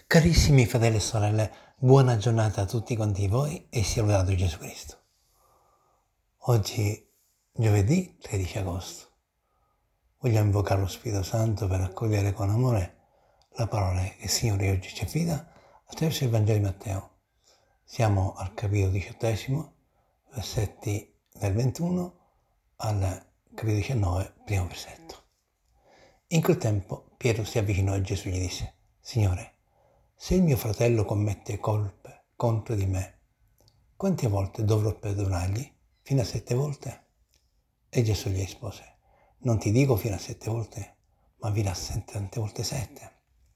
Carissimi fratelli e sorelle, buona giornata a tutti quanti voi e sia lodato Gesù Cristo. Oggi, giovedì 13 agosto, vogliamo invocare lo Spirito Santo per accogliere con amore la parola che il Signore oggi ci affida attraverso il Vangelo di Matteo. Siamo al capitolo 18, versetti dal 21 al capitolo 19, primo versetto. In quel tempo Pietro si avvicinò a Gesù e gli disse: Signore, se il mio fratello commette colpe contro di me, quante volte dovrò perdonargli? Fino a 7 volte? E Gesù gli rispose: non ti dico fino a 7 volte, ma fino a 70 volte 7.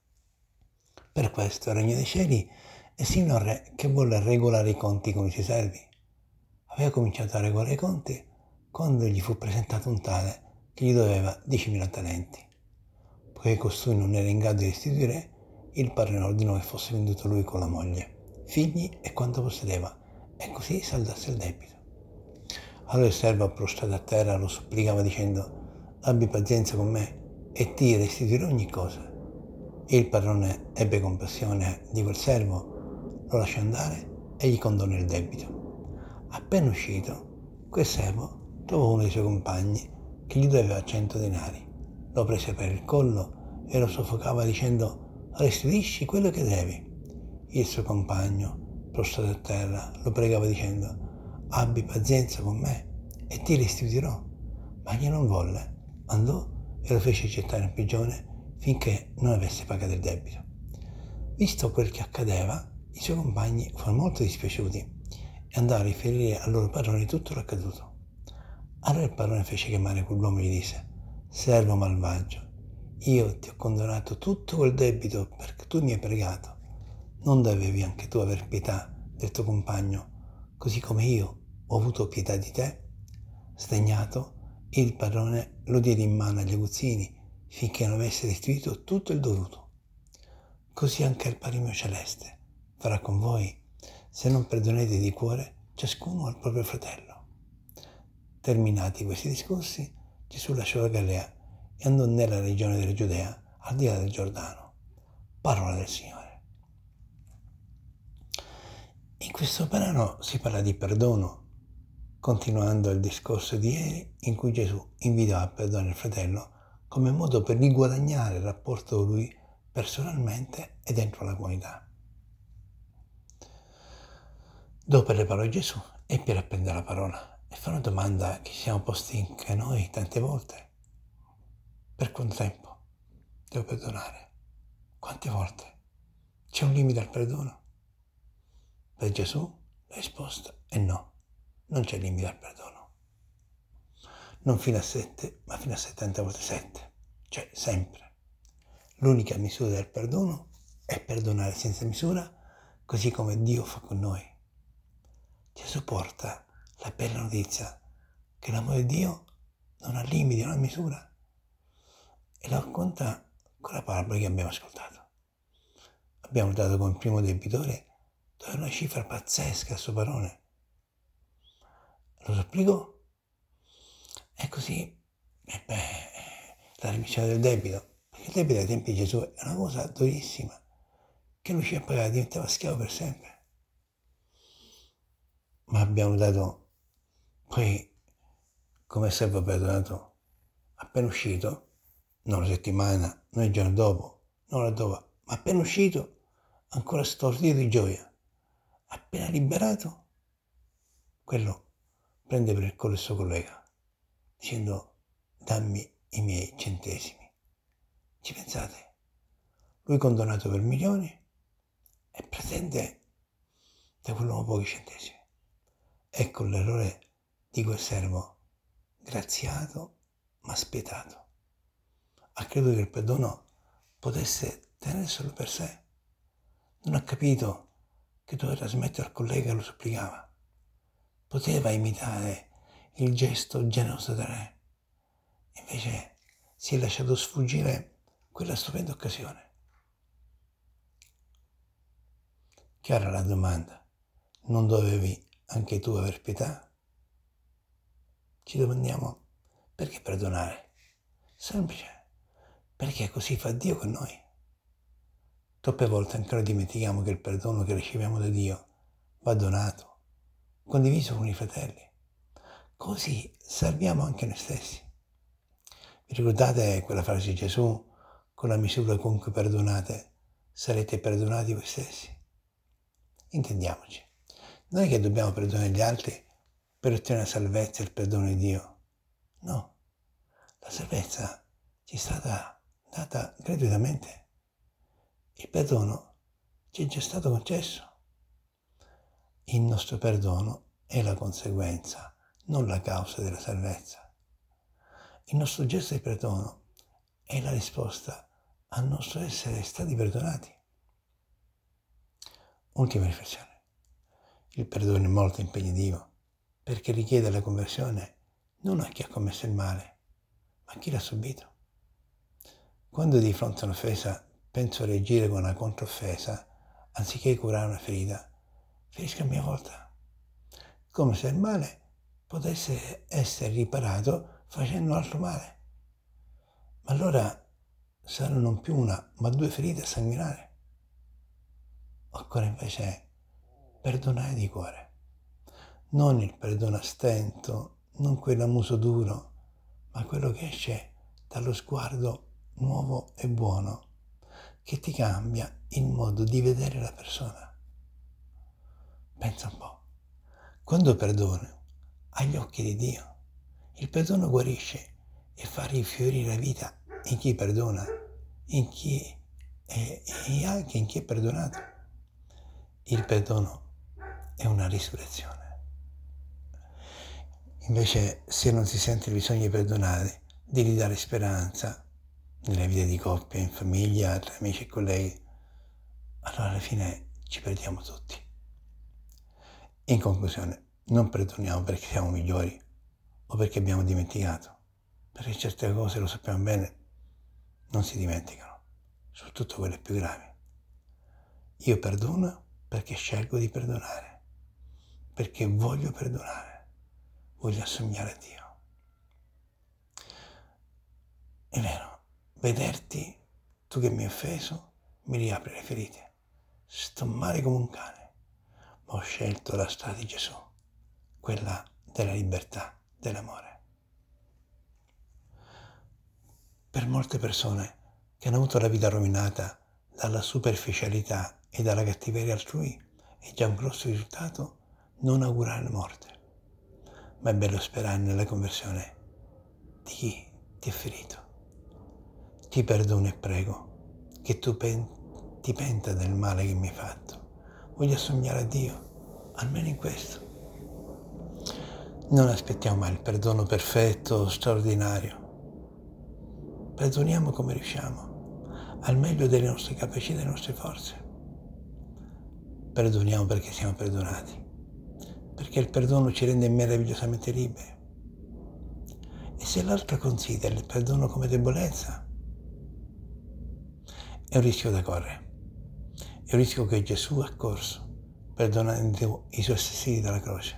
Per questo il regno dei cieli è simile a un re che vuole regolare i conti con i suoi servi. Aveva cominciato a regolare i conti quando gli fu presentato un tale che gli doveva 10.000 talenti. Poiché costui non era in grado di restituire, il padrone ordinò che fosse venduto lui con la moglie, figli e quanto possedeva, e così saldasse il debito. Allora il servo, prostrato a terra, lo supplicava dicendo: abbi pazienza con me e ti restituirò ogni cosa. E il padrone ebbe compassione di quel servo, lo lasciò andare e gli condonò il debito. Appena uscito, quel servo trovò uno dei suoi compagni che gli doveva 100 denari. Lo prese per il collo e lo soffocava dicendo: restituisci quello che devi. Il suo compagno, prostrato a terra, lo pregava dicendo: abbi pazienza con me e ti restituirò. Ma egli non volle, andò e lo fece gettare in prigione finché non avesse pagato il debito. Visto quel che accadeva, i suoi compagni furono molto dispiaciuti e andarono a riferire al loro padrone tutto l'accaduto. Allora il padrone fece chiamare quell'uomo e gli disse: servo malvagio, io ti ho condonato tutto quel debito perché tu mi hai pregato. Non dovevi anche tu aver pietà del tuo compagno, così come io ho avuto pietà di te? Sdegnato, il padrone lo diede in mano agli aguzzini finché non avesse restituito tutto il dovuto. Così anche il Padre mio celeste farà con voi se non perdonate di cuore ciascuno al proprio fratello. Terminati questi discorsi, Gesù lasciò la Galilea e andò nella regione della Giudea, al di là del Giordano. Parola del Signore. In questo brano si parla di perdono, continuando il discorso di ieri in cui Gesù invitò a perdonare il fratello come modo per riguadagnare il rapporto con lui personalmente e dentro la comunità. Dopo le parole di Gesù, Pietro prende la parola e fa una domanda che ci siamo posti anche noi tante volte. Per quanto tempo devo perdonare? Quante volte? C'è un limite al perdono? Per Gesù la risposta è no, non c'è limite al perdono. Non fino a 7, ma fino a 70 volte 7, cioè sempre. L'unica misura del perdono è perdonare senza misura, così come Dio fa con noi. Gesù porta la bella notizia che l'amore di Dio non ha limiti, non ha misura, e lo racconta con la parabola che abbiamo ascoltato. Abbiamo dato come primo debitore dove una cifra pazzesca al suo padrone. Lo supplicò e così la remissione del debito. Perché il debito ai tempi di Gesù è una cosa durissima, che non riusciva a pagare, diventava schiavo per sempre. Ma abbiamo dato poi come servo perdonato appena uscito, non una settimana, non il giorno dopo, non l'ora dopo, ma appena uscito ancora stordito di gioia. Appena liberato, quello prende per il collo il suo collega dicendo: dammi i miei centesimi. Ci pensate? Lui condannato per milioni e pretende da quell'uomo pochi centesimi. Ecco l'errore di quel servo graziato ma spietato. Ha creduto che il perdono potesse tenerselo per sé. Non ha capito che doveva trasmettere al collega che lo supplicava. Poteva imitare il gesto generoso del re. Invece si è lasciato sfuggire quella stupenda occasione. Chiara la domanda: non dovevi anche tu aver pietà? Ci domandiamo: perché perdonare? Semplice, perché così fa Dio con noi. Troppe volte ancora dimentichiamo che il perdono che riceviamo da Dio va donato, condiviso con i fratelli. Così salviamo anche noi stessi. Vi ricordate quella frase di Gesù? Con la misura con cui perdonate, sarete perdonati voi stessi. Intendiamoci. Non è che dobbiamo perdonare gli altri per ottenere la salvezza e il perdono di Dio. No, la salvezza ci è stata data gratuitamente. Il perdono ci è già stato concesso. Il nostro perdono è la conseguenza, non la causa della salvezza. Il nostro gesto di perdono è la risposta al nostro essere stati perdonati. Ultima riflessione. Il perdono è molto impegnativo perché richiede la conversione non a chi ha commesso il male, ma a chi l'ha subito. Quando di fronte a un'offesa penso a reagire con una controffesa, anziché curare una ferita, ferisco a mia volta, come se il male potesse essere riparato facendo altro male. Ma allora saranno non più una, ma 2 ferite a sanguinare. Occorre invece perdonare di cuore, non il perdono a stento, non quello a muso duro, ma quello che esce dallo sguardo nuovo e buono, che ti cambia il modo di vedere la persona. Pensa un po', quando perdono agli occhi di Dio, il perdono guarisce e fa rifiorire la vita in chi perdona, in chi e anche in chi è perdonato. Il perdono è una risurrezione. Invece, se non si sente il bisogno di perdonare, di ridare speranza nella vita di coppia, in famiglia, tra amici e colleghi, allora alla fine ci perdiamo tutti. In conclusione, non perdoniamo perché siamo migliori o perché abbiamo dimenticato, perché certe cose, lo sappiamo bene, non si dimenticano, soprattutto quelle più gravi. Io perdono perché scelgo di perdonare, perché voglio perdonare, voglio assomigliare a Dio. È vero, vederti, tu che mi hai offeso, mi riapre le ferite. Sto male come un cane, ma ho scelto la strada di Gesù, quella della libertà, dell'amore. Per molte persone che hanno avuto la vita rovinata dalla superficialità e dalla cattiveria altrui, è già un grosso risultato non augurare la morte. Ma è bello sperare nella conversione di chi ti ha ferito. Ti perdono e prego che tu ti penta del male che mi hai fatto. Voglio assomigliare a Dio, almeno in questo. Non aspettiamo mai il perdono perfetto, straordinario. Perdoniamo come riusciamo, al meglio delle nostre capacità e delle nostre forze. Perdoniamo perché siamo perdonati, perché il perdono ci rende meravigliosamente liberi. E se l'altro considera il perdono come debolezza, è un rischio da correre. È un rischio che Gesù ha corso, perdonando i suoi assassini dalla croce.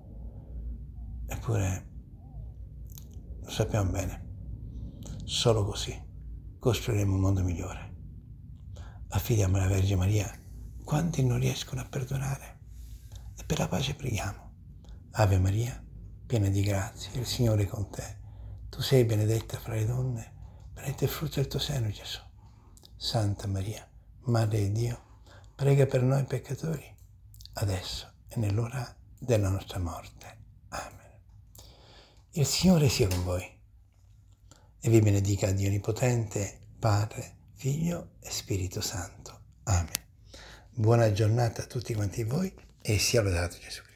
Eppure, lo sappiamo bene, solo così costruiremo un mondo migliore. Affidiamo alla Vergine Maria quanti non riescono a perdonare e per la pace preghiamo. Ave Maria, piena di grazia, il Signore è con te. Tu sei benedetta fra le donne, benedetto il frutto del tuo seno, Gesù. Santa Maria, Madre di Dio, prega per noi peccatori, adesso e nell'ora della nostra morte. Amen. Il Signore sia con voi e vi benedica Dio Onnipotente, Padre, Figlio e Spirito Santo. Amen. Buona giornata a tutti quanti voi e sia lodato Gesù.